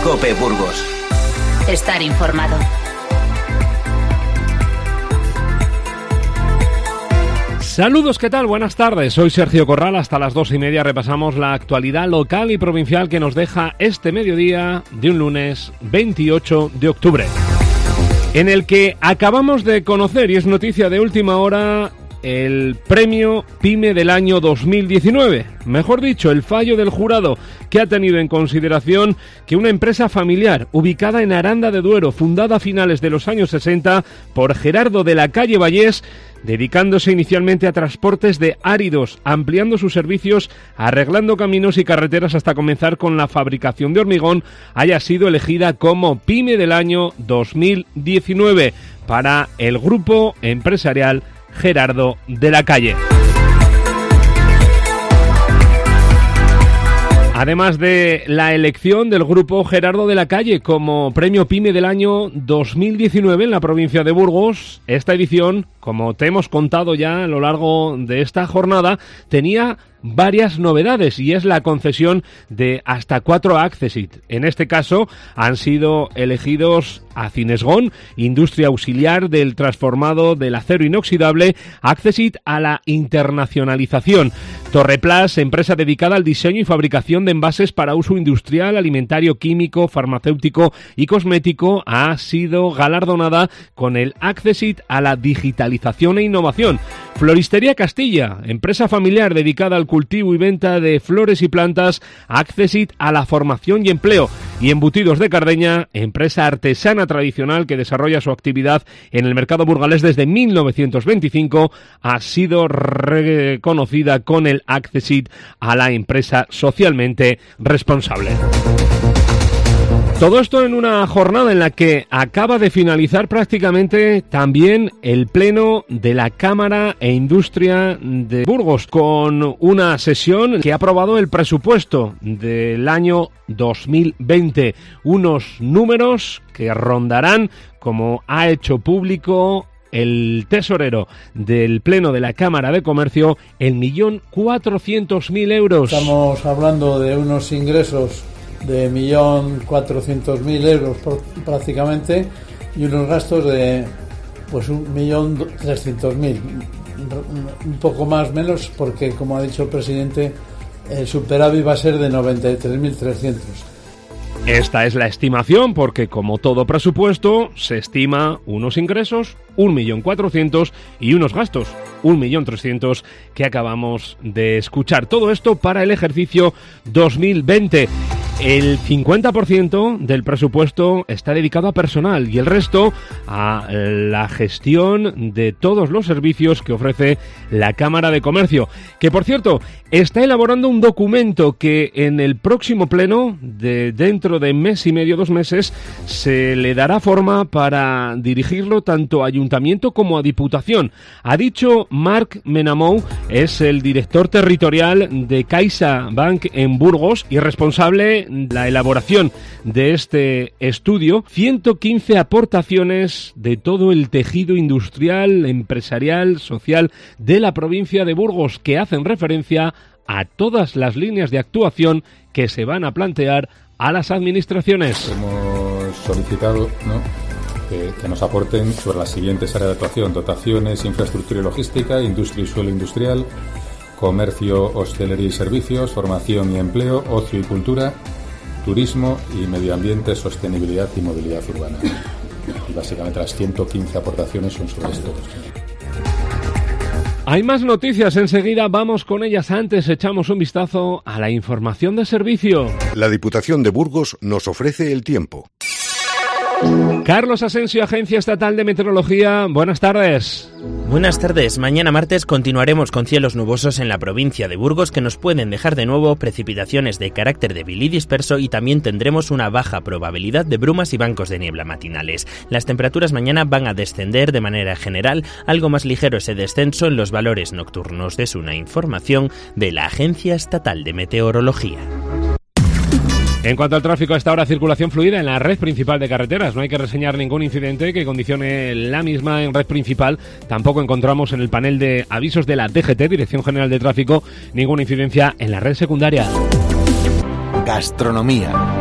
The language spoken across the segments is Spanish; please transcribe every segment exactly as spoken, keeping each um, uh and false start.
COPE Burgos. Estar informado. Saludos, ¿qué tal? Buenas tardes. Soy Sergio Corral. Hasta las dos y media repasamos la actualidad local y provincial que nos deja este mediodía de un lunes veintiocho de octubre. En el que acabamos de conocer, y es noticia de última hora, el premio PYME del año dos mil diecinueve. Mejor dicho, el fallo del jurado, que ha tenido en consideración que una empresa familiar ubicada en Aranda de Duero, fundada a finales de los años sesenta por Gerardo de la Calle Vallés, dedicándose inicialmente a transportes de áridos, ampliando sus servicios, arreglando caminos y carreteras hasta comenzar con la fabricación de hormigón, haya sido elegida como PYME del año dos mil diecinueve para el grupo empresarial Gerardo de la Calle. Además de la elección del grupo Gerardo de la Calle como premio PYME del año dos mil diecinueve en la provincia de Burgos, esta edición, como te hemos contado ya a lo largo de esta jornada, tenía varias novedades, y es la concesión de hasta cuatro Accessit. En este caso han sido elegidos Acinesgón, industria auxiliar del transformado del acero inoxidable, Accessit a la internacionalización. Torreplas, empresa dedicada al diseño y fabricación de envases para uso industrial, alimentario, químico, farmacéutico y cosmético, ha sido galardonada con el Accessit a la digitalización e innovación. Floristería Castilla, empresa familiar dedicada al cultivo y venta de flores y plantas, Accessit a la formación y empleo. Y Embutidos de Cardeña, empresa artesana tradicional que desarrolla su actividad en el mercado burgalés desde mil novecientos veinticinco, ha sido reconocida con el Accessit a la empresa socialmente responsable. Todo esto en una jornada en la que acaba de finalizar prácticamente también el pleno de la Cámara e Industria de Burgos, con una sesión que ha aprobado el presupuesto del año dos mil veinte. Unos números que rondarán, como ha hecho público el tesorero del Pleno de la Cámara de Comercio, el millón cuatrocientos mil euros. Estamos hablando de unos ingresos de un millón cuatrocientos mil euros por, prácticamente, y unos gastos de pues un millón trescientos mil, un poco más menos, porque como ha dicho el presidente, el superávit va a ser de noventa y tres mil trescientos. Esta es la estimación, porque como todo presupuesto se estima unos ingresos, un millón cuatrocientos, y unos gastos, un millón trescientos, que acabamos de escuchar. Todo esto para el ejercicio dos mil veinte. El cincuenta por ciento del presupuesto está dedicado a personal y el resto a la gestión de todos los servicios que ofrece la Cámara de Comercio, que por cierto está elaborando un documento que en el próximo pleno, de dentro de mes y medio, dos meses, se le dará forma para dirigirlo tanto a Ayuntamiento como a Diputación. Ha dicho Marc Menamou, es el director territorial de CaixaBank en Burgos y responsable la elaboración de este estudio, ciento quince aportaciones de todo el tejido industrial, empresarial, social de la provincia de Burgos, que hacen referencia a todas las líneas de actuación que se van a plantear a las administraciones. Hemos solicitado, ¿no?, que, que nos aporten sobre las siguientes áreas de actuación: dotaciones, infraestructura y logística, industria y suelo industrial, comercio, hostelería y servicios, formación y empleo, ocio y cultura, turismo y medio ambiente, sostenibilidad y movilidad urbana. Y básicamente las ciento quince aportaciones son sobre esto. Hay más noticias, enseguida vamos con ellas. Antes echamos un vistazo a la información de servicio. La Diputación de Burgos nos ofrece el tiempo. Carlos Asensio, Agencia Estatal de Meteorología, buenas tardes. Buenas tardes. Mañana martes continuaremos con cielos nubosos en la provincia de Burgos, que nos pueden dejar de nuevo precipitaciones de carácder débil y disperso, y también tendremos una baja probabilidad de brumas y bancos de niebla matinales. Las temperaturas mañana van a descender de manera general, algo más ligero ese descenso en los valores nocturnos. Es una información de la Agencia Estatal de Meteorología. En cuanto al tráfico, a esta hora circulación fluida en la red principal de carreteras. No hay que reseñar ningún incidente que condicione la misma en red principal. Tampoco encontramos en el panel de avisos de la D G T, Dirección General de Tráfico, ninguna incidencia en la red secundaria. Gastronomía.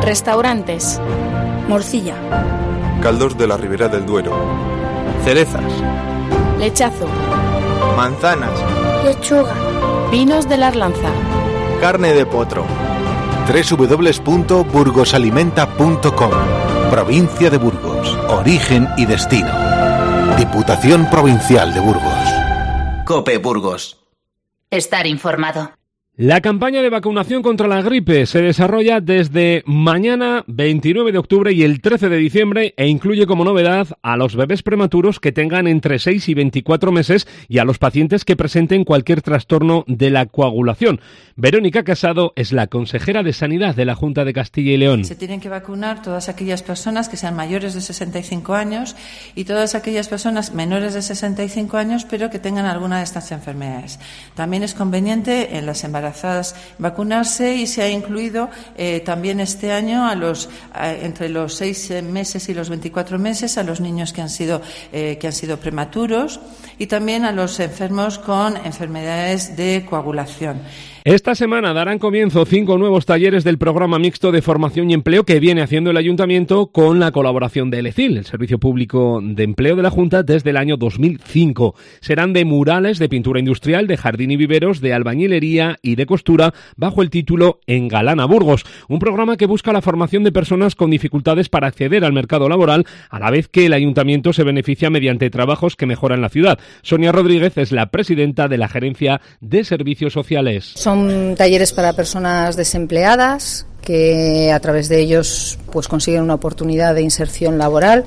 Restaurantes. Morcilla. Caldos de la Ribera del Duero. Cerezas. Lechazo. Manzanas. Lechuga. Vinos de la Arlanza. Carne de potro. doble u doble u doble u punto burgosalimenta punto com. Provincia de Burgos. Origen y destino. Diputación Provincial de Burgos. COPE Burgos. Estar informado. La campaña de vacunación contra la gripe se desarrolla desde mañana veintinueve de octubre y el trece de diciembre e incluye como novedad a los bebés prematuros que tengan entre seis y veinticuatro meses y a los pacientes que presenten cualquier trastorno de la coagulación. Verónica Casado es la consejera de Sanidad de la Junta de Castilla y León. Se tienen que vacunar todas aquellas personas que sean mayores de sesenta y cinco años y todas aquellas personas menores de sesenta y cinco años pero que tengan alguna de estas enfermedades. También es conveniente en las embarazadas vacunarse y se ha incluido eh, también este año a los a, entre los seis meses y los veinticuatro meses a los niños que han sido eh, que han sido prematuros y también a los enfermos con enfermedades de coagulación. Esta semana darán comienzo cinco nuevos talleres del programa mixto de formación y empleo que viene haciendo el Ayuntamiento con la colaboración de ELECIL, el Servicio Público de Empleo de la Junta, desde el año dos mil cinco. Serán de murales, de pintura industrial, de jardín y viveros, de albañilería y de costura, bajo el título Engalana Burgos, un programa que busca la formación de personas con dificultades para acceder al mercado laboral, a la vez que el Ayuntamiento se beneficia mediante trabajos que mejoran la ciudad. Sonia Rodríguez es la presidenta de la Gerencia de Servicios Sociales. Son talleres para personas desempleadas que a través de ellos pues consiguen una oportunidad de inserción laboral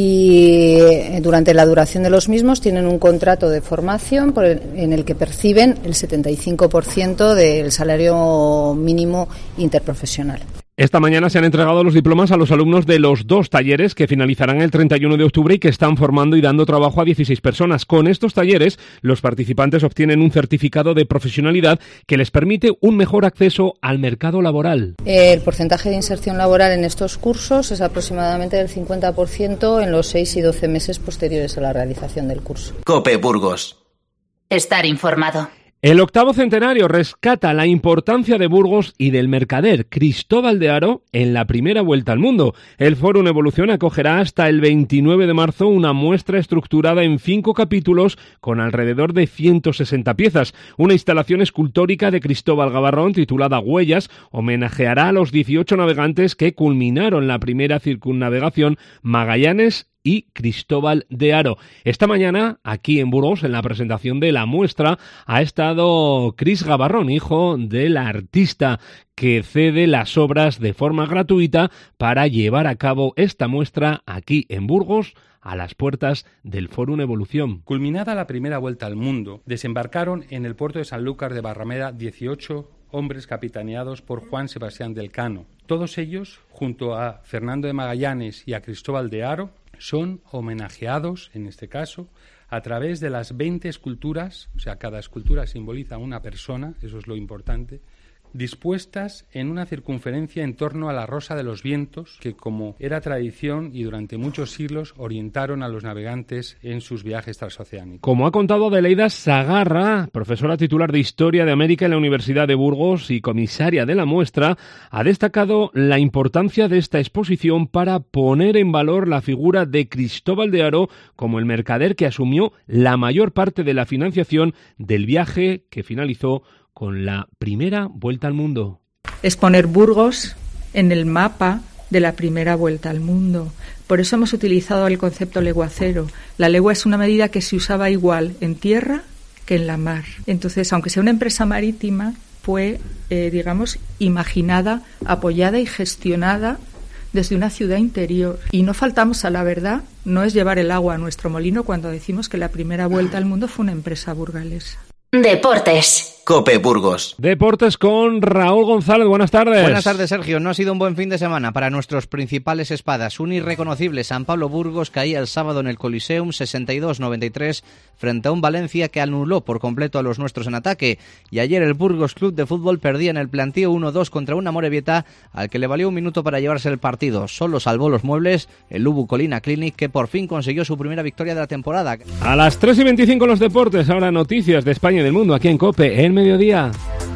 y durante la duración de los mismos tienen un contrato de formación por el, en el que perciben el setenta y cinco por ciento del salario mínimo interprofesional. Esta mañana se han entregado los diplomas a los alumnos de los dos talleres que finalizarán el treinta y uno de octubre y que están formando y dando trabajo a dieciséis personas. Con estos talleres, los participantes obtienen un certificado de profesionalidad que les permite un mejor acceso al mercado laboral. El porcentaje de inserción laboral en estos cursos es aproximadamente del cincuenta por ciento en los seis y doce meses posteriores a la realización del curso. COPE Burgos. Estar informado. El octavo centenario rescata la importancia de Burgos y del mercader Cristóbal de Haro en la primera vuelta al mundo. El Fórum Evolución acogerá hasta el veintinueve de marzo una muestra estructurada en cinco capítulos con alrededor de ciento sesenta piezas. Una instalación escultórica de Cristóbal Gavarrón titulada Huellas homenajeará a los dieciocho navegantes que culminaron la primera circunnavegación Magallanes y Cristóbal de Haro. Esta mañana, aquí en Burgos, en la presentación de la muestra, ha estado Cris Gavarrón, hijo del artista que cede las obras de forma gratuita para llevar a cabo esta muestra aquí en Burgos, a las puertas del Fórum Evolución. Culminada la primera vuelta al mundo, desembarcaron en el puerto de Sanlúcar de Barrameda dieciocho hombres capitaneados por Juan Sebastián del Cano. Todos ellos, junto a Fernando de Magallanes y a Cristóbal de Haro, son homenajeados, en este caso, a través de las veinte esculturas, o sea, cada escultura simboliza una persona, eso es lo importante, dispuestas en una circunferencia en torno a la Rosa de los Vientos, que como era tradición y durante muchos siglos orientaron a los navegantes en sus viajes transoceánicos. Como ha contado Adelaida Sagarra, profesora titular de Historia de América en la Universidad de Burgos y comisaria de la muestra, ha destacado la importancia de esta exposición para poner en valor la figura de Cristóbal de Haro como el mercader que asumió la mayor parte de la financiación del viaje que finalizó con la primera vuelta al mundo. Es poner Burgos en el mapa de la primera vuelta al mundo. Por eso hemos utilizado el concepto leguacero. La legua es una medida que se usaba igual en tierra que en la mar. Entonces, aunque sea una empresa marítima, fue, eh, digamos, imaginada, apoyada y gestionada desde una ciudad interior. Y no faltamos a la verdad, no es llevar el agua a nuestro molino cuando decimos que la primera vuelta al mundo fue una empresa burgalesa. Deportes. COPE Burgos. Deportes con Raúl González. Buenas tardes. Buenas tardes, Sergio. No ha sido un buen fin de semana para nuestros principales espadas. Un irreconocible San Pablo Burgos caía el sábado en el Coliseum sesenta y dos noventa y tres frente a un Valencia que anuló por completo a los nuestros en ataque. Y ayer el Burgos Club de Fútbol perdía en el plantío uno dos contra una Amorebieta al que le valió un minuto para llevarse el partido. Solo salvó los muebles el Lubu Colina Clinic, que por fin consiguió su primera victoria de la temporada. A las tres y veinticinco los deportes. Ahora noticias de España y del mundo aquí en COPE, el mediodía.